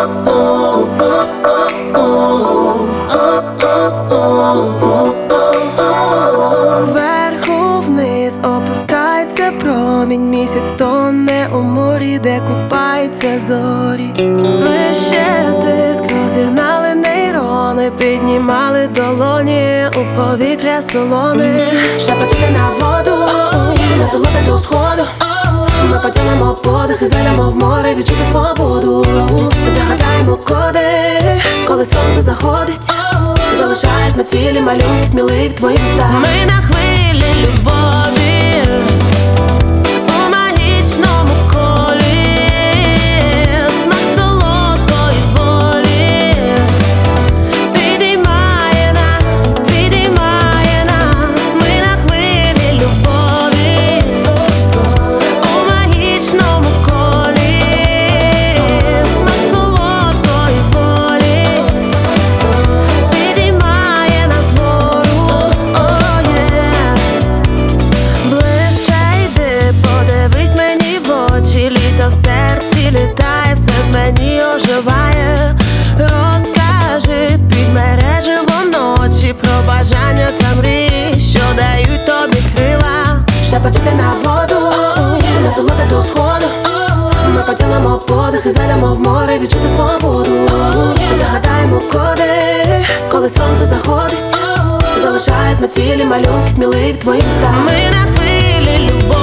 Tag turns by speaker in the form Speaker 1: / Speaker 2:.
Speaker 1: Зверху вниз опускається промінь, місяць тоне у морі, де купаються зорі. Вище тиск, розігнали нейрони, піднімали долоні у повітря солоне. Шепотіти на воду, насолода до сходу. Ми поділимо подих і зайдемо в море, відчути свободу. Загадаємо коди, коли сонце заходить, залишають на тілі малюнки сміливі твої вуста. Ми на хвилі любові, у магічному колі, смак солодкої волі підіймає нас, підіймає нас. Ми на хвилі любові, у магічному колі, смак солодкої волі підіймає нас вгору, oh yeah. Ближче йди, подивись мені в очі, літо в серці літає, все в мені оживає. Розкажи під мережево ночі про бажання та мрії, що дають тобі крила. Шепотіти на воду, насолода до сходу. Ми поділимо подих і зайдемо в море, відчути свободу. Загадаємо коди, коли сонце заходить, залишають на тілі малюнки сміливі твої вуста. Ми на хвилі любові.